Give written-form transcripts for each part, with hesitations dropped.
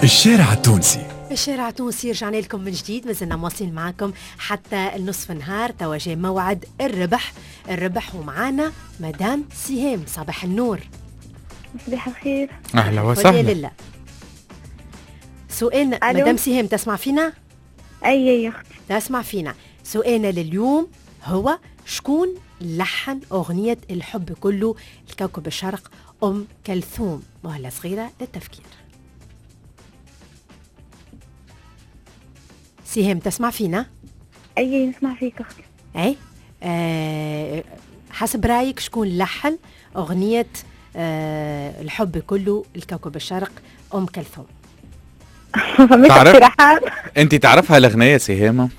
الشارع التونسي. الشارع التونسي رجعنا لكم من جديد، مازلنا مواصلين معاكم حتى النصف النهار. تواجه موعد الربح ومعانا مدام سهام. صباح النور. صباح الخير. أهلا وسهلا. لله. سؤالنا مدام سهام، تسمع فينا؟ أي يا أختي تسمع فينا. سؤالنا لليوم هو شكون لحن أغنية الحب كله الكوكب الشرق أم كلثوم؟ مهلة صغيرة للتفكير. سهام تسمع فينا؟ أي نسمع فيك أختي. أي حسب رأيك شكون لحن أغنية الحب كله الكوكب الشرق أم كلثوم؟ تعرف أنت تعرفها الأغنية سهامة؟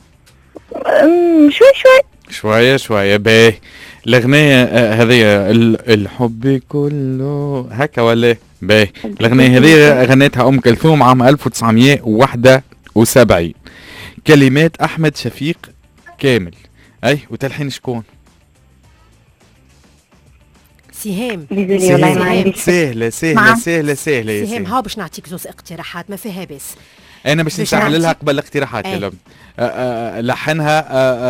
شوية باهي. الأغنية هذه الحب كله هكا ولا باهي. الأغنية هذه غنتها أم كلثوم عام 1971. كلمات أحمد شفيق كامل. أي وتلحين شكون؟ سهام. سهلة سهام. هاو باش نعطيك زوز اقتراحات ما فيها بس. أنا باش نسهل لها قبل الاقتراحات. لحنها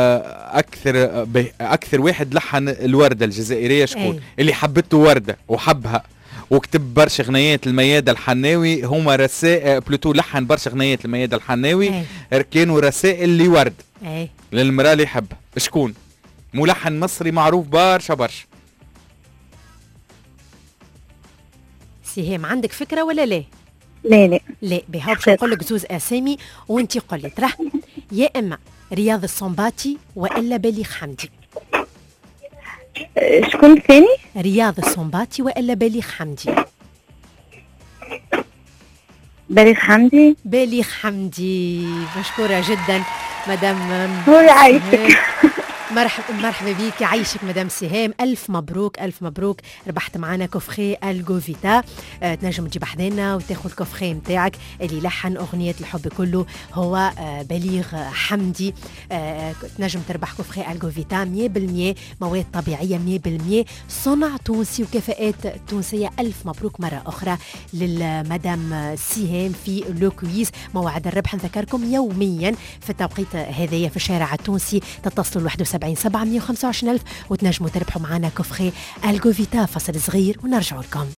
أكثر واحد لحن الوردة الجزائرية شكون؟ اللي حبته وردة وحبها وكتب برشا غنيات الميادة الحناوي. هما رسائل بلوتو لحن برشا غنيات الميادة الحناوي. كانوا رسائل لورد للمرأة اللي يحبها. شكون؟ ملحن مصري معروف برشا. سهام عندك فكرة ولا لا؟ لا بها باش نقول لك زوز اسامي وانتي قولي ترى يا اما رياض الصنباطي والا بليغ حمدي. شكون الثاني؟ رياض الصنباطي والا بليغ حمدي. بليغ حمدي. مشكورة جدا مدام. هو يعيشك. مرحبا بيك، يعيشك مدام سهام. ألف مبروك ربحت معنا كوفخي الجوفيتا. تنجم تجيب حدانا وتاخذ الكوفخي متاعك اللي لحن أغنية الحب كله هو بليغ حمدي. تنجم تربح كوفخي الجوفيتا 100% مواد طبيعية 100% صنع تونسي وكفاءات تونسية. ألف مبروك مرة أخرى للمدام سهام في لو كويز. موعد الربح نذكركم يوميا في التوقيت هذايا في الشارع التونسي. تتصلوا 71 725 ألف وتنجموا تربحوا معنا كوفخي الجوفيتا. فصل صغير ونرجع لكم.